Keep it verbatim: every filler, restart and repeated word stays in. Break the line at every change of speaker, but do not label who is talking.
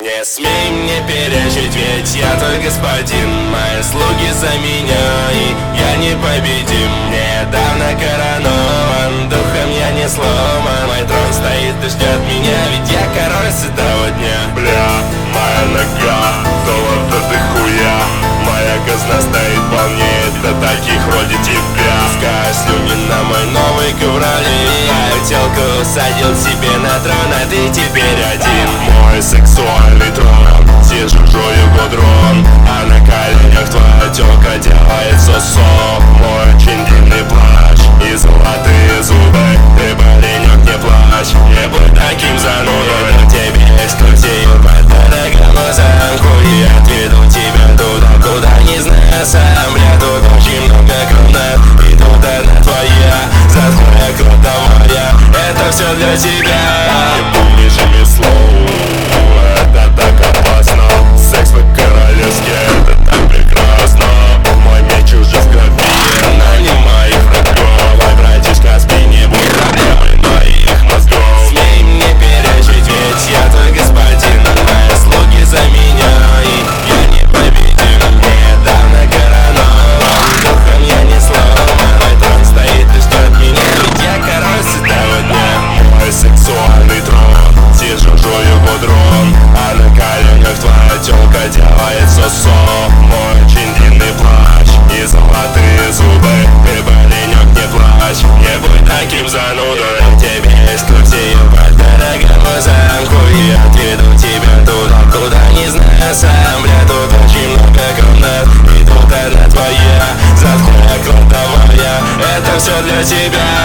Не смей мне перечить, ведь я твой господин. Мои слуги за меня, и я непобедим. Недавно коронован, духом я не сломан. Мой трон стоит и ждет меня, ведь я король с этого дня.
Бля, моя нога, золото ты хуя. Моя казна стоит полнее для таких вроде тебя.
Пускай слюни на мой новый ковролин. Я телку усадил себе на трон, а ты теперь один.
Мой сексуальный трон, сижу, жую гудрон, а на коленях твоя тёлка делает сосо. Мой очень длинный плащ и золотые зубы. Ты, паренек, не плачь, не будь таким занудой.
Но тебе эксклюзив по дорогому замку. И отведу тебя туда, куда не знаю сам. Бля, тут очень много комнат, и тут одна твоя. Затхлая крутовая, это все для тебя.
Не помнишь ремесло, это так опасно. Секс по-королевски, это так прекрасно. Мой меч уже в крови,
Но не моих врагов.
мой братишка, спи, не будь проблемой моих мозгов.
Смей мне перечить, ведь я твой господин. Мои слуги за меня, и я непобедим. Недавно коронован, духом я не сломан. Мой трон стоит и ждет меня, ведь я король с этого дня.
Мой сексуальный трон, сижу, жую гудрон, а на коленях твоя тёлка делает сосо. Мой очень длинный плащ и золотые зубы. Ты, паренек, не плачь, не будь таким занудой.
Дам тебе эксклюзив по дорогому замку. И отведу тебя туда, куда не знаю сам. Бля, тут очень много комнат, и тут одна твоя. Затхлая крутовая, это все для тебя.